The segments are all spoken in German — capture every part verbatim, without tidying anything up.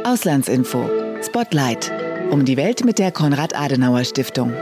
Auslandsinfo. Spotlight. Um die Welt mit der Konrad-Adenauer-Stiftung.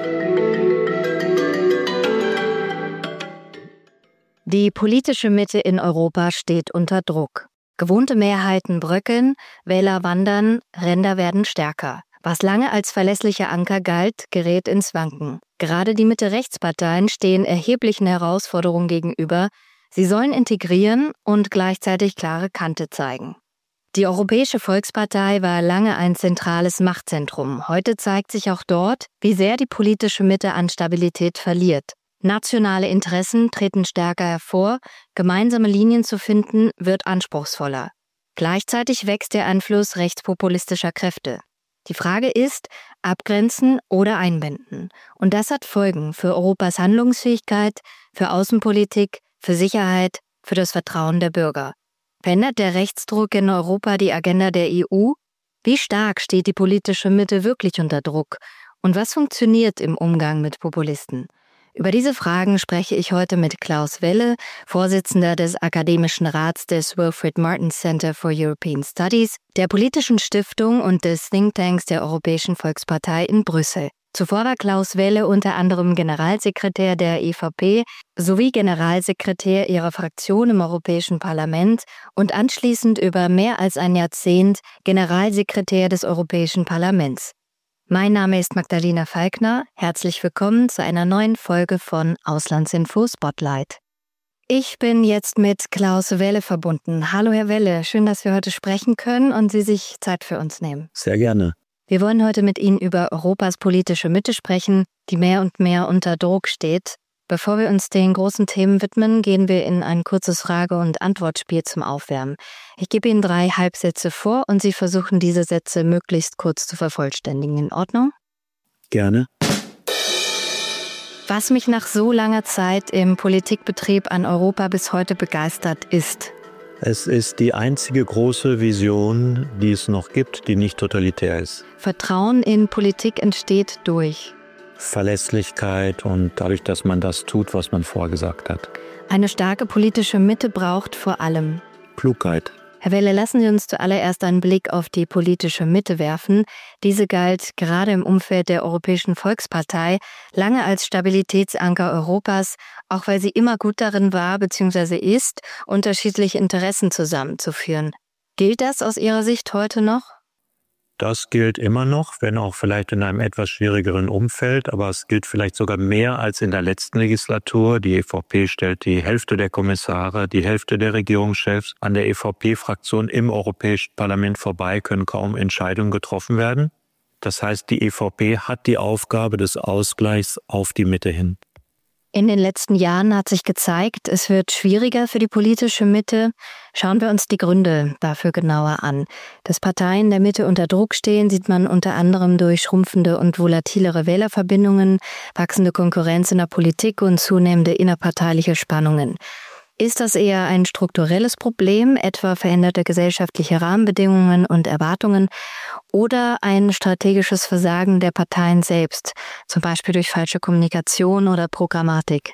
Die politische Mitte in Europa steht unter Druck. Gewohnte Mehrheiten bröckeln, Wähler wandern, Ränder werden stärker. Was lange als verlässlicher Anker galt, gerät ins Wanken. Gerade die Mitte-Rechts-Parteien stehen erheblichen Herausforderungen gegenüber. Sie sollen integrieren und gleichzeitig klare Kante zeigen. Die Europäische Volkspartei war lange ein zentrales Machtzentrum. Heute zeigt sich auch dort, wie sehr die politische Mitte an Stabilität verliert. Nationale Interessen treten stärker hervor, gemeinsame Linien zu finden, wird anspruchsvoller. Gleichzeitig wächst der Einfluss rechtspopulistischer Kräfte. Die Frage ist, abgrenzen oder einbinden. Und das hat Folgen für Europas Handlungsfähigkeit, für Außenpolitik, für Sicherheit, für das Vertrauen der Bürger. Verändert der Rechtsdruck in Europa die Agenda der E U? Wie stark steht die politische Mitte wirklich unter Druck? Und was funktioniert im Umgang mit Populisten? Über diese Fragen spreche ich heute mit Klaus Welle, Vorsitzender des Akademischen Rats des Wilfrid Martin Center for European Studies, der Politischen Stiftung und des Thinktanks der Europäischen Volkspartei in Brüssel. Zuvor war Klaus Welle unter anderem Generalsekretär der E V P sowie Generalsekretär ihrer Fraktion im Europäischen Parlament und anschließend über mehr als ein Jahrzehnt Generalsekretär des Europäischen Parlaments. Mein Name ist Magdalena Falkner. Herzlich willkommen zu einer neuen Folge von Auslandsinfo Spotlight. Ich bin jetzt mit Klaus Welle verbunden. Hallo Herr Welle, schön, dass wir heute sprechen können und Sie sich Zeit für uns nehmen. Sehr gerne. Wir wollen heute mit Ihnen über Europas politische Mitte sprechen, die mehr und mehr unter Druck steht. Bevor wir uns den großen Themen widmen, gehen wir in ein kurzes Frage- und Antwortspiel zum Aufwärmen. Ich gebe Ihnen drei Halbsätze vor und Sie versuchen, diese Sätze möglichst kurz zu vervollständigen. In Ordnung? Gerne. Was mich nach so langer Zeit im Politikbetrieb an Europa bis heute begeistert, ist: Es ist die einzige große Vision, die es noch gibt, die nicht totalitär ist. Vertrauen in Politik entsteht durch Verlässlichkeit und dadurch, dass man das tut, was man vorgesagt hat. Eine starke politische Mitte braucht vor allem Klugheit. Herr Welle, lassen Sie uns zuallererst einen Blick auf die politische Mitte werfen. Diese galt gerade im Umfeld der Europäischen Volkspartei lange als Stabilitätsanker Europas, auch weil sie immer gut darin war bzw. ist, unterschiedliche Interessen zusammenzuführen. Gilt das aus Ihrer Sicht heute noch? Das gilt immer noch, wenn auch vielleicht in einem etwas schwierigeren Umfeld, aber es gilt vielleicht sogar mehr als in der letzten Legislatur. Die E V P stellt die Hälfte der Kommissare, die Hälfte der Regierungschefs. An der E V P-Fraktion im Europäischen Parlament vorbei können kaum Entscheidungen getroffen werden. Das heißt, die E V P hat die Aufgabe des Ausgleichs auf die Mitte hin. In den letzten Jahren hat sich gezeigt, es wird schwieriger für die politische Mitte. Schauen wir uns die Gründe dafür genauer an. Dass Parteien der Mitte unter Druck stehen, sieht man unter anderem durch schrumpfende und volatilere Wählerverbindungen, wachsende Konkurrenz in der Politik und zunehmende innerparteiliche Spannungen. Ist das eher ein strukturelles Problem, etwa veränderte gesellschaftliche Rahmenbedingungen und Erwartungen, oder ein strategisches Versagen der Parteien selbst, zum Beispiel durch falsche Kommunikation oder Programmatik?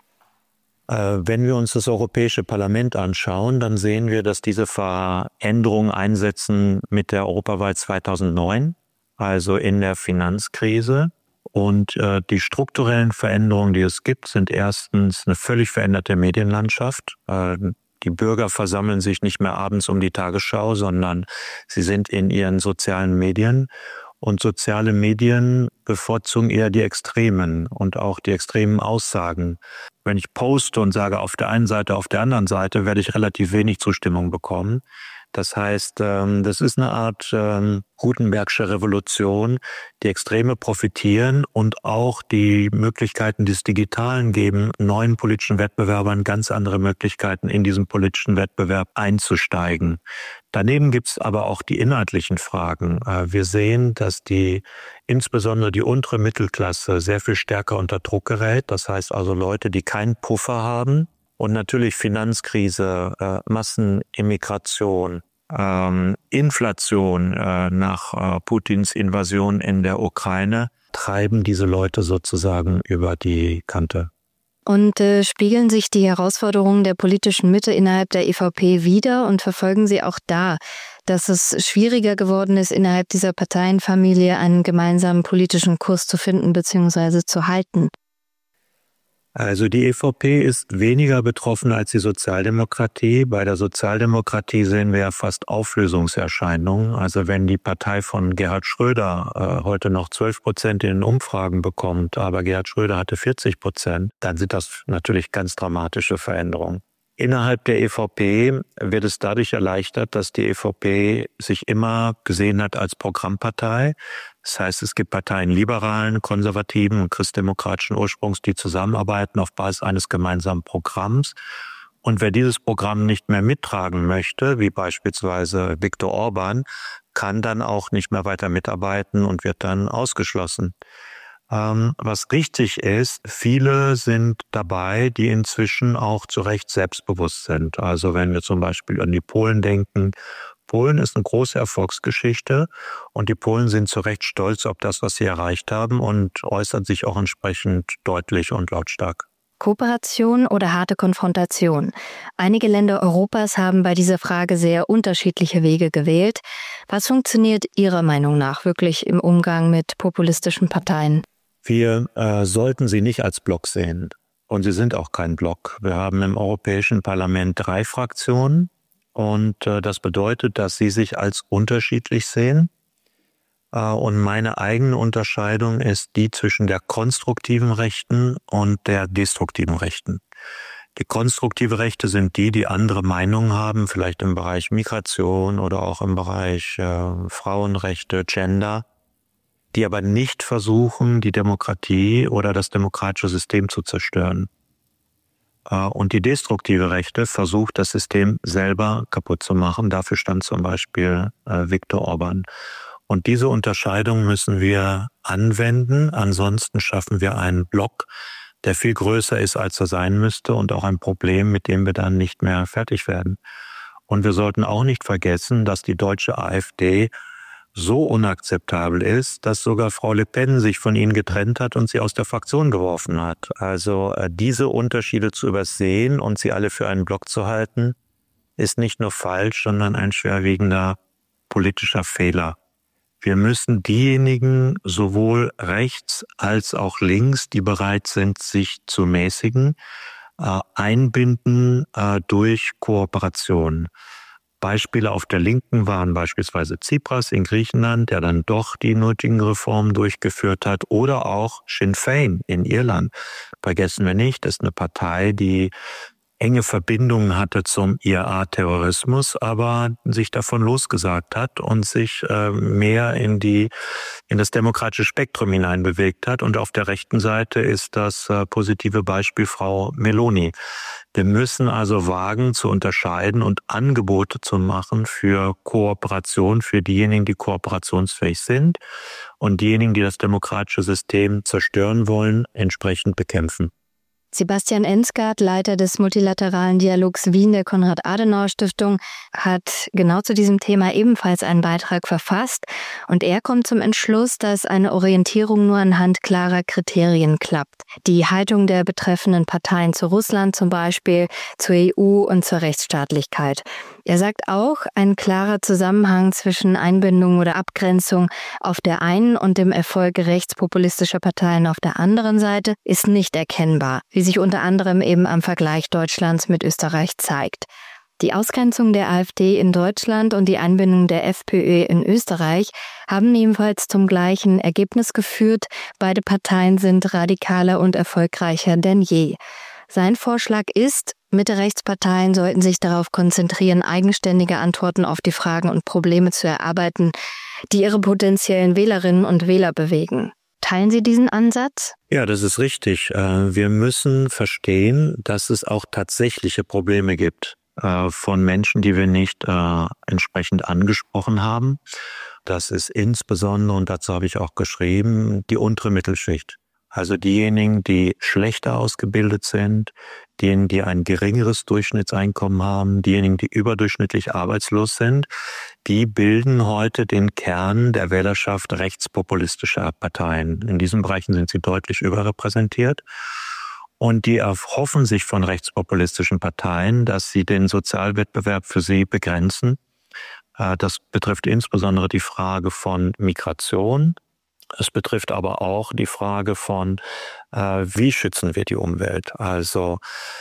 Äh, wenn wir uns das Europäische Parlament anschauen, dann sehen wir, dass diese Veränderungen einsetzen mit der Europawahl zweitausendneun, also in der Finanzkrise. Und äh, die strukturellen Veränderungen, die es gibt, sind erstens eine völlig veränderte Medienlandschaft. Äh, die Bürger versammeln sich nicht mehr abends um die Tagesschau, sondern sie sind in ihren sozialen Medien. Und soziale Medien bevorzugen eher die Extremen und auch die extremen Aussagen. Wenn ich poste und sage auf der einen Seite, auf der anderen Seite, werde ich relativ wenig Zustimmung bekommen. Das heißt, das ist eine Art Gutenbergsche Revolution. Die Extreme profitieren und auch die Möglichkeiten des Digitalen geben neuen politischen Wettbewerbern ganz andere Möglichkeiten, in diesen politischen Wettbewerb einzusteigen. Daneben gibt es aber auch die inhaltlichen Fragen. Wir sehen, dass die insbesondere die untere Mittelklasse sehr viel stärker unter Druck gerät. Das heißt also Leute, die keinen Puffer haben. Und natürlich Finanzkrise, äh, Massenimmigration, ähm, Inflation äh, nach äh, Putins Invasion in der Ukraine treiben diese Leute sozusagen über die Kante. Und äh, spiegeln sich die Herausforderungen der politischen Mitte innerhalb der E V P wider und verfolgen Sie auch da dass es schwieriger geworden ist, innerhalb dieser Parteienfamilie einen gemeinsamen politischen Kurs zu finden bzw. zu halten? Also die E V P ist weniger betroffen als die Sozialdemokratie. Bei der Sozialdemokratie sehen wir ja fast Auflösungserscheinungen. Also wenn die Partei von Gerhard Schröder äh, heute noch zwölf Prozent in den Umfragen bekommt, aber Gerhard Schröder hatte vierzig Prozent, dann sind das natürlich ganz dramatische Veränderungen. Innerhalb der E V P wird es dadurch erleichtert, dass die E V P sich immer gesehen hat als Programmpartei. Das heißt, es gibt Parteien liberalen, konservativen und christdemokratischen Ursprungs, die zusammenarbeiten auf Basis eines gemeinsamen Programms. Und wer dieses Programm nicht mehr mittragen möchte, wie beispielsweise Viktor Orban, kann dann auch nicht mehr weiter mitarbeiten und wird dann ausgeschlossen. Ähm, was richtig ist, viele sind dabei, die inzwischen auch zu Recht selbstbewusst sind. Also wenn wir zum Beispiel an die Polen denken, Polen ist eine große Erfolgsgeschichte und die Polen sind zu Recht stolz auf das, was sie erreicht haben und äußern sich auch entsprechend deutlich und lautstark. Kooperation oder harte Konfrontation? Einige Länder Europas haben bei dieser Frage sehr unterschiedliche Wege gewählt. Was funktioniert Ihrer Meinung nach wirklich im Umgang mit populistischen Parteien? Wir äh, sollten sie nicht als Block sehen. Und sie sind auch kein Block. Wir haben im Europäischen Parlament drei Fraktionen. Und äh, das bedeutet, dass sie sich als unterschiedlich sehen. Äh, und meine eigene Unterscheidung ist die zwischen der konstruktiven Rechten und der destruktiven Rechten. Die konstruktive Rechte sind die, die andere Meinungen haben, vielleicht im Bereich Migration oder auch im Bereich äh, Frauenrechte, Gender, die aber nicht versuchen, die Demokratie oder das demokratische System zu zerstören. Und die destruktive Rechte versucht, das System selber kaputt zu machen. Dafür stand zum Beispiel äh, Viktor Orban. Und diese Unterscheidung müssen wir anwenden. Ansonsten schaffen wir einen Block, der viel größer ist, als er sein müsste und auch ein Problem, mit dem wir dann nicht mehr fertig werden. Und wir sollten auch nicht vergessen, dass die deutsche AfD so unakzeptabel ist, dass sogar Frau Le Pen sich von ihnen getrennt hat und sie aus der Fraktion geworfen hat. Also äh, diese Unterschiede zu übersehen und sie alle für einen Block zu halten, ist nicht nur falsch, sondern ein schwerwiegender politischer Fehler. Wir müssen diejenigen sowohl rechts als auch links, die bereit sind, sich zu mäßigen, äh, einbinden äh, durch Kooperation. Beispiele auf der Linken waren beispielsweise Tsipras in Griechenland, der dann doch die nötigen Reformen durchgeführt hat, oder auch Sinn Féin in Irland. Vergessen wir nicht, das ist eine Partei, die enge Verbindungen hatte zum I R A-Terrorismus, aber sich davon losgesagt hat und sich äh, mehr in die in das demokratische Spektrum hineinbewegt hat. Und auf der rechten Seite ist das äh, positive Beispiel Frau Meloni. Wir müssen also wagen zu unterscheiden und Angebote zu machen für Kooperation, für diejenigen, die kooperationsfähig sind und diejenigen, die das demokratische System zerstören wollen, entsprechend bekämpfen. Sebastian Ensgard, Leiter des multilateralen Dialogs Wien der Konrad-Adenauer-Stiftung, hat genau zu diesem Thema ebenfalls einen Beitrag verfasst. Und er kommt zum Entschluss, dass eine Orientierung nur anhand klarer Kriterien klappt. Die Haltung der betreffenden Parteien zu Russland zum Beispiel, zur E U und zur Rechtsstaatlichkeit. Er sagt auch, ein klarer Zusammenhang zwischen Einbindung oder Abgrenzung auf der einen und dem Erfolg rechtspopulistischer Parteien auf der anderen Seite ist nicht erkennbar, wie sich unter anderem eben am Vergleich Deutschlands mit Österreich zeigt. Die Ausgrenzung der AfD in Deutschland und die Einbindung der FPÖ in Österreich haben ebenfalls zum gleichen Ergebnis geführt. Beide Parteien sind radikaler und erfolgreicher denn je. Sein Vorschlag ist, Mitte-Rechtsparteien sollten sich darauf konzentrieren, eigenständige Antworten auf die Fragen und Probleme zu erarbeiten, die ihre potenziellen Wählerinnen und Wähler bewegen. Teilen Sie diesen Ansatz? Ja, das ist richtig. Wir müssen verstehen, dass es auch tatsächliche Probleme gibt von Menschen, die wir nicht entsprechend angesprochen haben. Das ist insbesondere, und dazu habe ich auch geschrieben, die untere Mittelschicht. Also diejenigen, die schlechter ausgebildet sind, diejenigen, die ein geringeres Durchschnittseinkommen haben, diejenigen, die überdurchschnittlich arbeitslos sind, die bilden heute den Kern der Wählerschaft rechtspopulistischer Parteien. In diesen Bereichen sind sie deutlich überrepräsentiert. Und die erhoffen sich von rechtspopulistischen Parteien, dass sie den Sozialwettbewerb für sie begrenzen, Das betrifft insbesondere die Frage von Migration. Es betrifft aber auch die Frage von, wie schützen wir die Umwelt? Also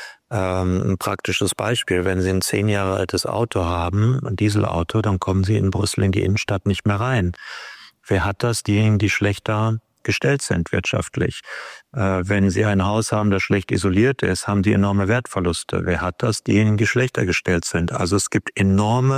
ein praktisches Beispiel, wenn Sie ein zehn Jahre altes Auto haben, ein Dieselauto, dann kommen Sie in Brüssel in die Innenstadt nicht mehr rein. Wer hat das? Diejenigen, die schlechter gestellt sind wirtschaftlich. Wenn Sie ein Haus haben, das schlecht isoliert ist, haben die enorme Wertverluste. Wer hat das? Diejenigen, die schlechter gestellt sind. Also es gibt enorme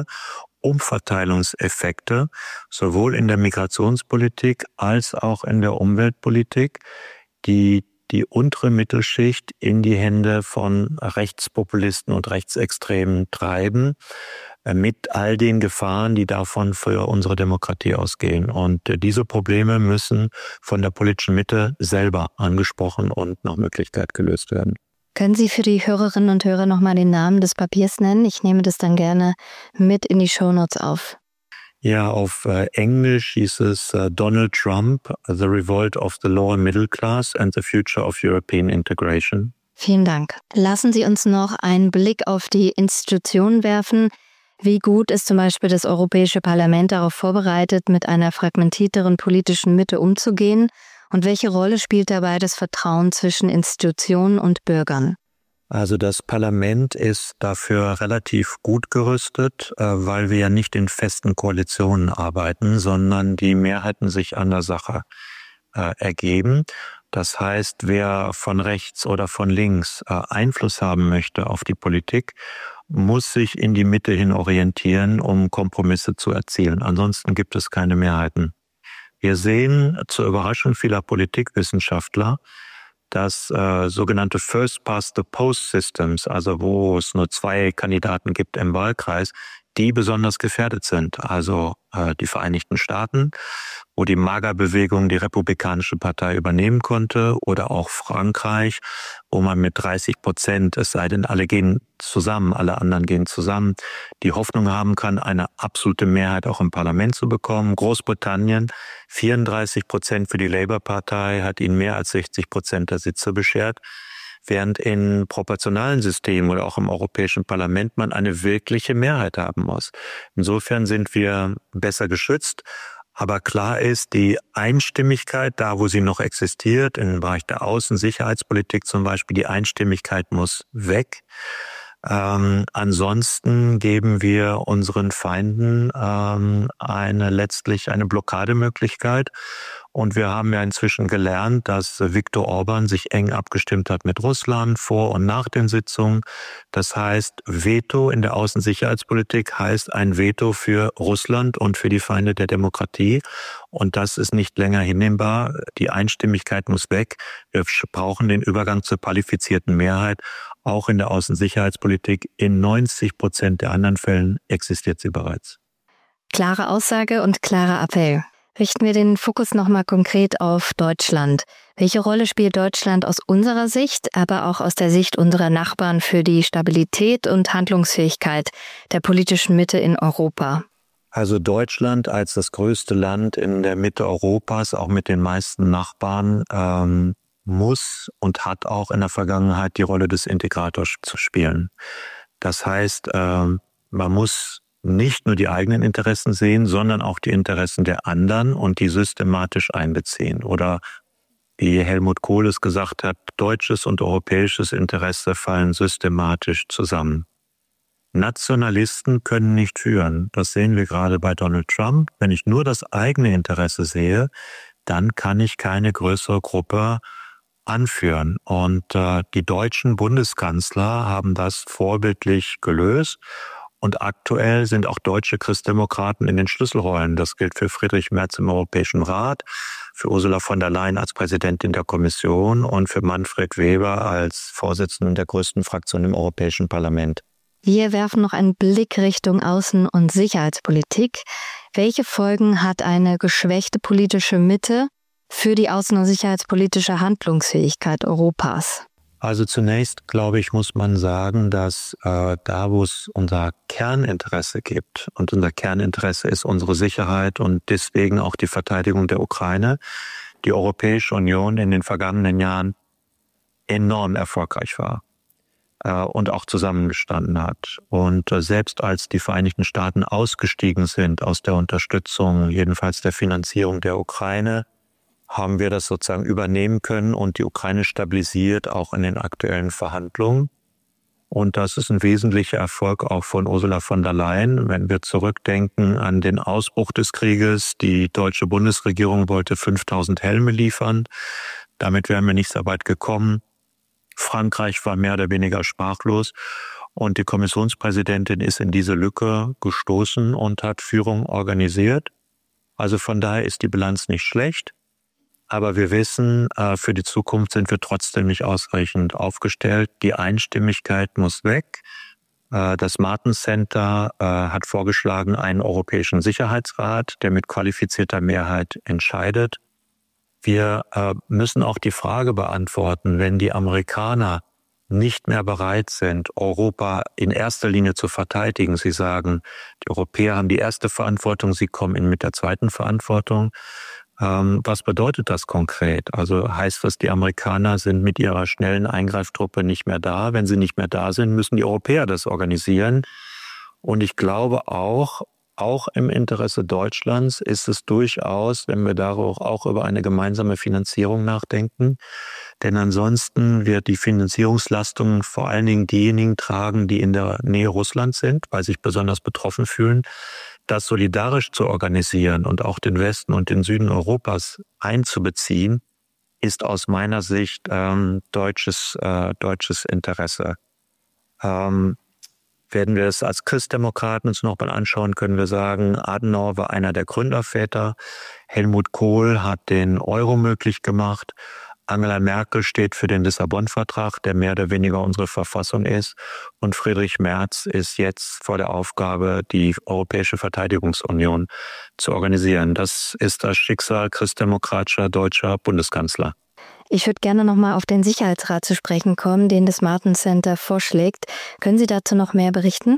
Umverteilungseffekte, sowohl in der Migrationspolitik als auch in der Umweltpolitik, die die untere Mittelschicht in die Hände von Rechtspopulisten und Rechtsextremen treiben, mit all den Gefahren, die davon für unsere Demokratie ausgehen. Und diese Probleme müssen von der politischen Mitte selber angesprochen und nach Möglichkeit gelöst werden. Können Sie für die Hörerinnen und Hörer nochmal den Namen des Papiers nennen? Ich nehme das dann gerne mit in die Shownotes auf. Ja, auf äh, Englisch hieß es äh, Donald Trump, The Revolt of the Lower Middle Class and the Future of European Integration. Vielen Dank. Lassen Sie uns noch einen Blick auf die Institutionen werfen. Wie gut ist zum Beispiel das Europäische Parlament darauf vorbereitet, mit einer fragmentierteren politischen Mitte umzugehen? Und welche Rolle spielt dabei das Vertrauen zwischen Institutionen und Bürgern? Also das Parlament ist dafür relativ gut gerüstet, weil wir ja nicht in festen Koalitionen arbeiten, sondern die Mehrheiten sich an der Sache ergeben. Das heißt, wer von rechts oder von links Einfluss haben möchte auf die Politik, muss sich in die Mitte hin orientieren, um Kompromisse zu erzielen. Ansonsten gibt es keine Mehrheiten. Wir sehen zur Überraschung vieler Politikwissenschaftler, dass äh, sogenannte First-Past-the-Post-Systems, also wo es nur zwei Kandidaten gibt im Wahlkreis, die besonders gefährdet sind. Also äh, die Vereinigten Staaten, wo die MAGA-Bewegung die Republikanische Partei übernehmen konnte, oder auch Frankreich, wo man mit dreißig Prozent, es sei denn, alle gehen zusammen, alle anderen gehen zusammen, die Hoffnung haben kann, eine absolute Mehrheit auch im Parlament zu bekommen. Großbritannien, vierunddreißig Prozent für die Labour-Partei, hat ihnen mehr als sechzig Prozent der Sitze beschert, während in proportionalen Systemen oder auch im Europäischen Parlament man eine wirkliche Mehrheit haben muss. Insofern sind wir besser geschützt. Aber klar ist, die Einstimmigkeit, da wo sie noch existiert, im Bereich der Außensicherheitspolitik zum Beispiel, die Einstimmigkeit muss weg. Ähm, ansonsten geben wir unseren Feinden ähm, eine letztlich eine Blockademöglichkeit. Und wir haben ja inzwischen gelernt, dass Viktor Orban sich eng abgestimmt hat mit Russland vor und nach den Sitzungen. Das heißt, Veto in der Außensicherheitspolitik heißt ein Veto für Russland und für die Feinde der Demokratie. Und das ist nicht länger hinnehmbar. Die Einstimmigkeit muss weg. Wir brauchen den Übergang zur qualifizierten Mehrheit. Auch in der Außensicherheitspolitik. In neunzig Prozent der anderen Fällen existiert sie bereits. Klare Aussage und klarer Appell. Richten wir den Fokus nochmal konkret auf Deutschland. Welche Rolle spielt Deutschland aus unserer Sicht, aber auch aus der Sicht unserer Nachbarn für die Stabilität und Handlungsfähigkeit der politischen Mitte in Europa? Also Deutschland als das größte Land in der Mitte Europas, auch mit den meisten Nachbarn, ähm, muss und hat auch in der Vergangenheit die Rolle des Integrators zu spielen. Das heißt, äh, man muss nicht nur die eigenen Interessen sehen, sondern auch die Interessen der anderen und die systematisch einbeziehen. Oder wie Helmut Kohl es gesagt hat, deutsches und europäisches Interesse fallen systematisch zusammen. Nationalisten können nicht führen. Das sehen wir gerade bei Donald Trump. Wenn ich nur das eigene Interesse sehe, dann kann ich keine größere Gruppe anführen. Und äh, die deutschen Bundeskanzler haben das vorbildlich gelöst. Und aktuell sind auch deutsche Christdemokraten in den Schlüsselrollen. Das gilt für Friedrich Merz im Europäischen Rat, für Ursula von der Leyen als Präsidentin der Kommission und für Manfred Weber als Vorsitzenden der größten Fraktion im Europäischen Parlament. Wir werfen noch einen Blick Richtung Außen- und Sicherheitspolitik. Welche Folgen hat eine geschwächte politische Mitte für die außen- und sicherheitspolitische Handlungsfähigkeit Europas? Also zunächst, glaube ich, muss man sagen, dass äh, da, wo es unser Kerninteresse gibt, und unser Kerninteresse ist unsere Sicherheit und deswegen auch die Verteidigung der Ukraine, die Europäische Union in den vergangenen Jahren enorm erfolgreich war. äh, und auch zusammengestanden hat. Und äh, selbst als die Vereinigten Staaten ausgestiegen sind aus der Unterstützung, jedenfalls der Finanzierung der Ukraine, haben wir das sozusagen übernehmen können und die Ukraine stabilisiert, auch in den aktuellen Verhandlungen. Und das ist ein wesentlicher Erfolg auch von Ursula von der Leyen. Wenn wir zurückdenken an den Ausbruch des Krieges, die deutsche Bundesregierung wollte fünftausend Helme liefern. Damit wären wir nicht so weit gekommen. Frankreich war mehr oder weniger sprachlos. Und die Kommissionspräsidentin ist in diese Lücke gestoßen und hat Führung organisiert. Also von daher ist die Bilanz nicht schlecht. Aber wir wissen, für die Zukunft sind wir trotzdem nicht ausreichend aufgestellt. Die Einstimmigkeit muss weg. Das Martin Center hat vorgeschlagen, einen Europäischen Sicherheitsrat, der mit qualifizierter Mehrheit entscheidet. Wir müssen auch die Frage beantworten, wenn die Amerikaner nicht mehr bereit sind, Europa in erster Linie zu verteidigen. Sie sagen, die Europäer haben die erste Verantwortung, sie kommen in mit der zweiten Verantwortung. Was bedeutet das konkret? Also heißt das, die Amerikaner sind mit ihrer schnellen Eingreiftruppe nicht mehr da? Wenn sie nicht mehr da sind, müssen die Europäer das organisieren. Und ich glaube auch, auch im Interesse Deutschlands ist es durchaus, wenn wir darüber auch über eine gemeinsame Finanzierung nachdenken. Denn ansonsten wird die Finanzierungslastung vor allen Dingen diejenigen tragen, die in der Nähe Russlands sind, weil sich besonders betroffen fühlen. Das solidarisch zu organisieren und auch den Westen und den Süden Europas einzubeziehen, ist aus meiner Sicht ähm, deutsches, äh, deutsches Interesse. Ähm, werden wir es als Christdemokraten uns noch mal anschauen, können wir sagen, Adenauer war einer der Gründerväter, Helmut Kohl hat den Euro möglich gemacht, Angela Merkel steht für den Lissabon-Vertrag, der mehr oder weniger unsere Verfassung ist. Und Friedrich Merz ist jetzt vor der Aufgabe, die Europäische Verteidigungsunion zu organisieren. Das ist das Schicksal christdemokratischer deutscher Bundeskanzler. Ich würde gerne noch mal auf den Sicherheitsrat zu sprechen kommen, den das Martin Center vorschlägt. Können Sie dazu noch mehr berichten?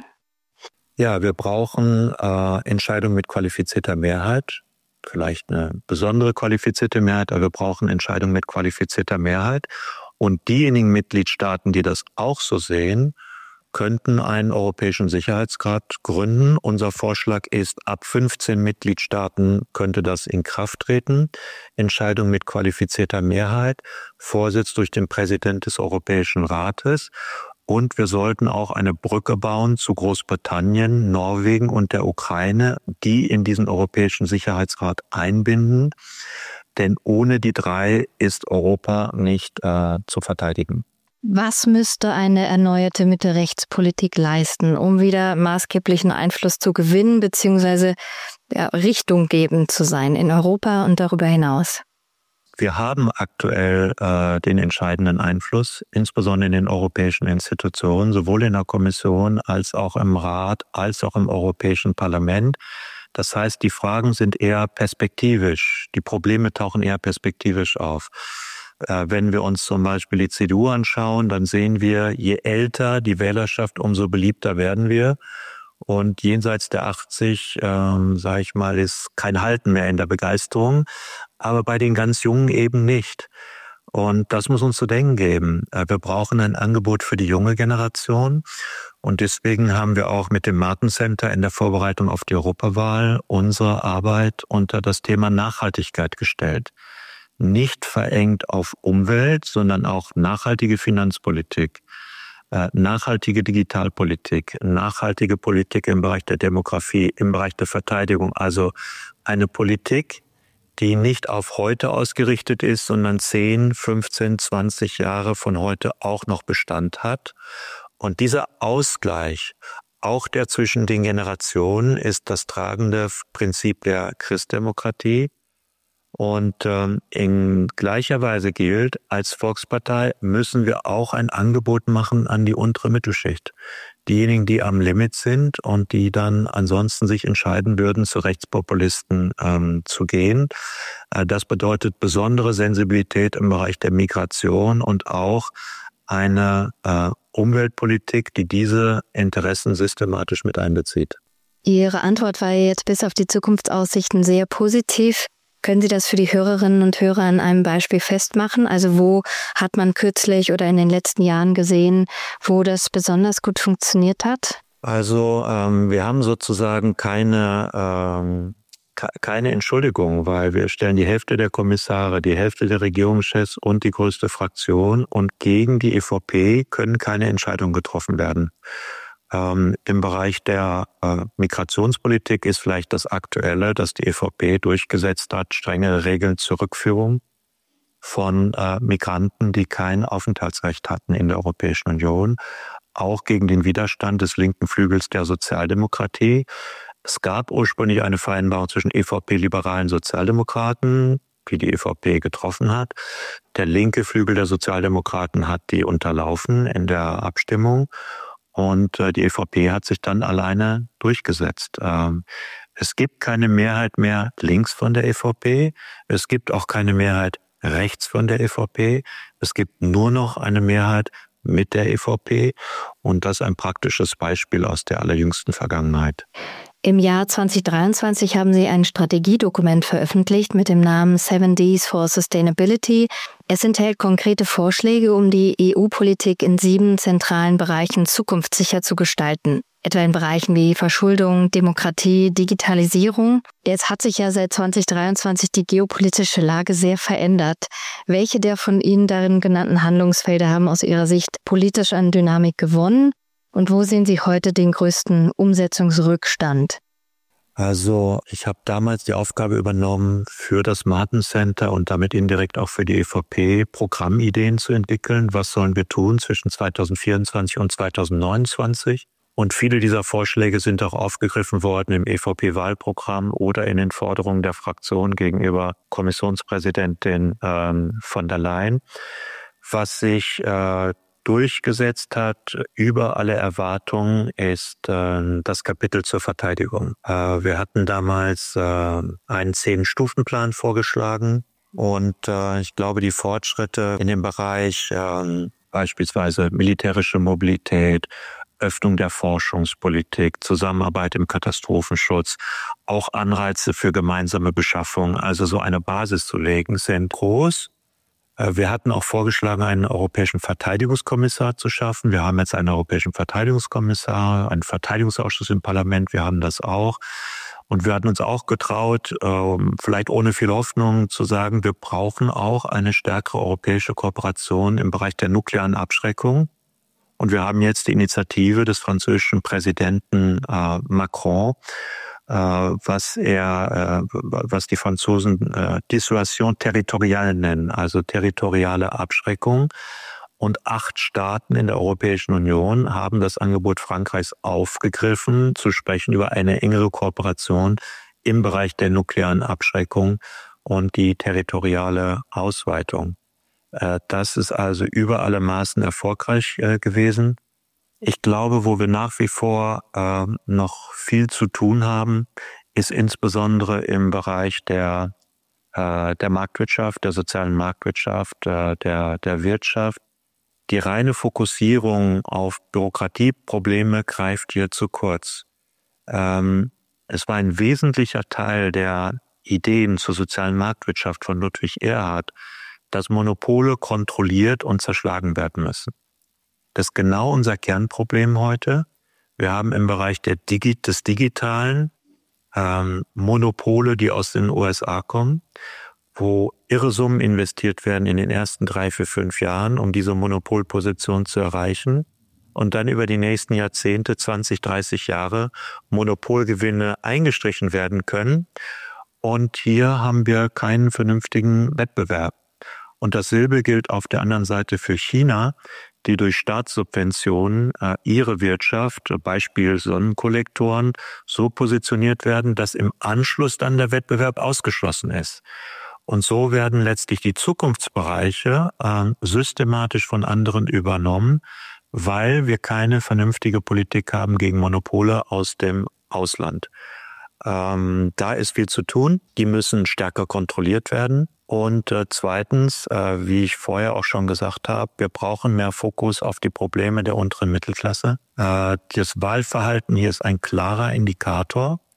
Ja, wir brauchen äh, Entscheidungen mit qualifizierter Mehrheit. Vielleicht eine besondere qualifizierte Mehrheit, aber wir brauchen Entscheidungen mit qualifizierter Mehrheit. Und diejenigen Mitgliedstaaten, die das auch so sehen, könnten einen Europäischen Sicherheitsrat gründen. Unser Vorschlag ist, ab fünfzehn Mitgliedstaaten könnte das in Kraft treten. Entscheidung mit qualifizierter Mehrheit, Vorsitz durch den Präsident des Europäischen Rates. Und wir sollten auch eine Brücke bauen zu Großbritannien, Norwegen und der Ukraine, die in diesen Europäischen Sicherheitsrat einbinden. Denn ohne die drei ist Europa nicht äh, zu verteidigen. Was müsste eine erneuerte Mitte-Rechts-Politik leisten, um wieder maßgeblichen Einfluss zu gewinnen bzw. ja, richtunggebend zu sein in Europa und darüber hinaus? Wir haben aktuell äh, den entscheidenden Einfluss, insbesondere in den europäischen Institutionen, sowohl in der Kommission als auch im Rat, als auch im Europäischen Parlament. Das heißt, die Fragen sind eher perspektivisch. Die Probleme tauchen eher perspektivisch auf. Äh, wenn wir uns zum Beispiel die C D U anschauen, dann sehen wir, je älter die Wählerschaft, umso beliebter werden wir. Und jenseits der achtzig, ähm, sage ich mal, ist kein Halten mehr in der Begeisterung, aber bei den ganz Jungen eben nicht. Und das muss uns zu denken geben. Wir brauchen ein Angebot für die junge Generation. Und deswegen haben wir auch mit dem Martin Center in der Vorbereitung auf die Europawahl unsere Arbeit unter das Thema Nachhaltigkeit gestellt. Nicht verengt auf Umwelt, sondern auch nachhaltige Finanzpolitik. Nachhaltige Digitalpolitik, nachhaltige Politik im Bereich der Demografie, im Bereich der Verteidigung. Also eine Politik, die nicht auf heute ausgerichtet ist, sondern zehn, fünfzehn, zwanzig Jahre von heute auch noch Bestand hat. Und dieser Ausgleich, auch der zwischen den Generationen, ist das tragende Prinzip der Christdemokratie. Und ähm, in gleicher Weise gilt, als Volkspartei müssen wir auch ein Angebot machen an die untere Mittelschicht. Diejenigen, die am Limit sind und die dann ansonsten sich entscheiden würden, zu Rechtspopulisten ähm, zu gehen. Äh, das bedeutet besondere Sensibilität im Bereich der Migration und auch eine äh, Umweltpolitik, die diese Interessen systematisch mit einbezieht. Ihre Antwort war jetzt bis auf die Zukunftsaussichten sehr positiv. Können Sie das für die Hörerinnen und Hörer an einem Beispiel festmachen? Also wo hat man kürzlich oder in den letzten Jahren gesehen, wo das besonders gut funktioniert hat? Also ähm, wir haben sozusagen keine, ähm, keine Entschuldigung, weil wir stellen die Hälfte der Kommissare, die Hälfte der Regierungschefs und die größte Fraktion, und gegen die E V P können keine Entscheidungen getroffen werden. Ähm, Im Bereich der äh, Migrationspolitik ist vielleicht das Aktuelle, dass die E V P durchgesetzt hat, strengere Regeln zur Rückführung von äh, Migranten, die kein Aufenthaltsrecht hatten in der Europäischen Union, auch gegen den Widerstand des linken Flügels der Sozialdemokratie. Es gab ursprünglich eine Vereinbarung zwischen E V P, Liberalen, Sozialdemokraten, die die E V P getroffen hat. Der linke Flügel der Sozialdemokraten hat die unterlaufen in der Abstimmung. Und die E V P hat sich dann alleine durchgesetzt. Es gibt keine Mehrheit mehr links von der E V P. Es gibt auch keine Mehrheit rechts von der E V P. Es gibt nur noch eine Mehrheit mit der E V P. Und das ist ein praktisches Beispiel aus der allerjüngsten Vergangenheit. Im Jahr zwanzig dreiundzwanzig haben Sie ein Strategiedokument veröffentlicht mit dem Namen Seven Ds for Sustainability. Es enthält konkrete Vorschläge, um die E U-Politik in sieben zentralen Bereichen zukunftssicher zu gestalten. Etwa in Bereichen wie Verschuldung, Demokratie, Digitalisierung. Jetzt hat sich ja seit zwanzig dreiundzwanzig die geopolitische Lage sehr verändert. Welche der von Ihnen darin genannten Handlungsfelder haben aus Ihrer Sicht politisch an Dynamik gewonnen? Und wo sehen Sie heute den größten Umsetzungsrückstand? Also ich habe damals die Aufgabe übernommen, für das Martin Center und damit indirekt auch für die E V P Programmideen zu entwickeln. Was sollen wir tun zwischen zweitausendvierundzwanzig und zweitausendneunundzwanzig? Und viele dieser Vorschläge sind auch aufgegriffen worden im E V P-Wahlprogramm oder in den Forderungen der Fraktion gegenüber Kommissionspräsidentin ähm, von der Leyen. Was sich äh, durchgesetzt hat, über alle Erwartungen, ist äh, das Kapitel zur Verteidigung. Äh, wir hatten damals äh, einen Zehn-Stufen-Plan vorgeschlagen und äh, ich glaube, die Fortschritte in dem Bereich äh, beispielsweise militärische Mobilität, Öffnung der Forschungspolitik, Zusammenarbeit im Katastrophenschutz, auch Anreize für gemeinsame Beschaffung, also so eine Basis zu legen, sind groß. Wir hatten auch vorgeschlagen, einen europäischen Verteidigungskommissar zu schaffen. Wir haben jetzt einen europäischen Verteidigungskommissar, einen Verteidigungsausschuss im Parlament. Wir haben das auch. Und wir hatten uns auch getraut, vielleicht ohne viel Hoffnung, zu sagen, wir brauchen auch eine stärkere europäische Kooperation im Bereich der nuklearen Abschreckung. Und wir haben jetzt die Initiative des französischen Präsidenten Macron, was er, was die Franzosen Dissuasion territoriale nennen, also territoriale Abschreckung. Und acht Staaten in der Europäischen Union haben das Angebot Frankreichs aufgegriffen, zu sprechen über eine engere Kooperation im Bereich der nuklearen Abschreckung und die territoriale Ausweitung. Das ist also über alle Maßen erfolgreich gewesen. Ich glaube, wo wir nach wie vor äh, noch viel zu tun haben, ist insbesondere im Bereich der, äh, der Marktwirtschaft, der sozialen Marktwirtschaft, äh, der, der Wirtschaft. Die reine Fokussierung auf Bürokratieprobleme greift hier zu kurz. Ähm, es war ein wesentlicher Teil der Ideen zur sozialen Marktwirtschaft von Ludwig Erhard, dass Monopole kontrolliert und zerschlagen werden müssen. Das ist genau unser Kernproblem heute. Wir haben im Bereich der Digi- des Digitalen ähm, Monopole, die aus den U S A kommen, wo irre Summen investiert werden in den ersten drei, vier, fünf Jahren, um diese Monopolposition zu erreichen. Und dann über die nächsten Jahrzehnte, zwanzig, dreißig Jahre, Monopolgewinne eingestrichen werden können. Und hier haben wir keinen vernünftigen Wettbewerb. Und dasselbe gilt auf der anderen Seite für China, die durch Staatssubventionen äh, ihre Wirtschaft, Beispiel Sonnenkollektoren, so positioniert werden, dass im Anschluss dann der Wettbewerb ausgeschlossen ist. Und so werden letztlich die Zukunftsbereiche äh, systematisch von anderen übernommen, weil wir keine vernünftige Politik haben gegen Monopole aus dem Ausland. Ähm, da ist viel zu tun. Die müssen stärker kontrolliert werden. Und äh, zweitens, äh, wie ich vorher auch schon gesagt habe, wir brauchen mehr Fokus auf die Probleme der unteren Mittelklasse. Äh, das Wahlverhalten hier ist ein klarer Indikator.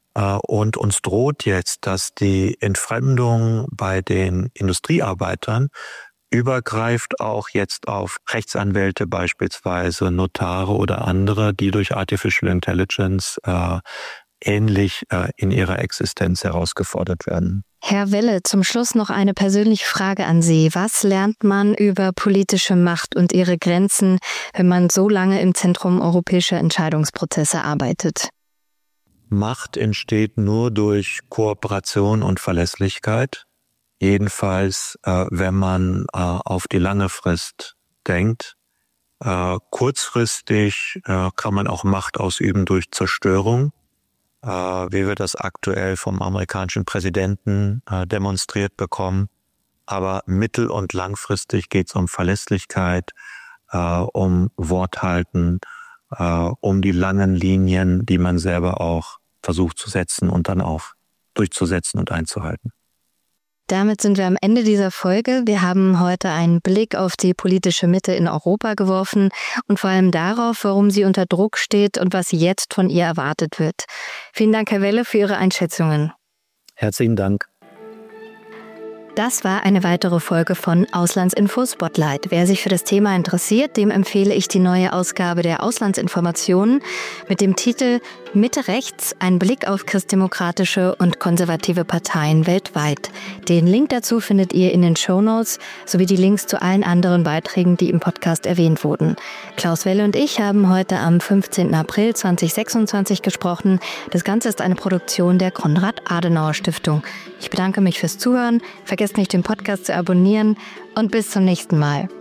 Und uns droht jetzt, dass die Entfremdung bei den Industriearbeitern übergreift auch jetzt auf Rechtsanwälte beispielsweise, Notare oder andere, die durch Artificial Intelligence äh, ähnlich äh, in ihrer Existenz herausgefordert werden. Herr Welle, zum Schluss noch eine persönliche Frage an Sie. Was lernt man über politische Macht und ihre Grenzen, wenn man so lange im Zentrum europäischer Entscheidungsprozesse arbeitet? Macht entsteht nur durch Kooperation und Verlässlichkeit. Jedenfalls, äh, wenn man äh, auf die lange Frist denkt. Äh, kurzfristig äh, kann man auch Macht ausüben durch Zerstörung, äh, wie wir das aktuell vom amerikanischen Präsidenten äh, demonstriert bekommen. Aber mittel- und langfristig geht es um Verlässlichkeit, äh, um Worthalten, äh, um die langen Linien, die man selber auch versucht zu setzen und dann auch durchzusetzen und einzuhalten. Damit sind wir am Ende dieser Folge. Wir haben heute einen Blick auf die politische Mitte in Europa geworfen und vor allem darauf, warum sie unter Druck steht und was jetzt von ihr erwartet wird. Vielen Dank, Herr Welle, für Ihre Einschätzungen. Herzlichen Dank. Das war eine weitere Folge von Auslandsinfo Spotlight. Wer sich für das Thema interessiert, dem empfehle ich die neue Ausgabe der Auslandsinformationen mit dem Titel Mitte rechts, ein Blick auf christdemokratische und konservative Parteien weltweit. Den Link dazu findet ihr in den Shownotes sowie die Links zu allen anderen Beiträgen, die im Podcast erwähnt wurden. Klaus Welle und ich haben heute am fünfzehnten April zweitausendsechsundzwanzig gesprochen. Das Ganze ist eine Produktion der Konrad-Adenauer-Stiftung. Ich bedanke mich fürs Zuhören. Vergesst nicht, den Podcast zu abonnieren und bis zum nächsten Mal.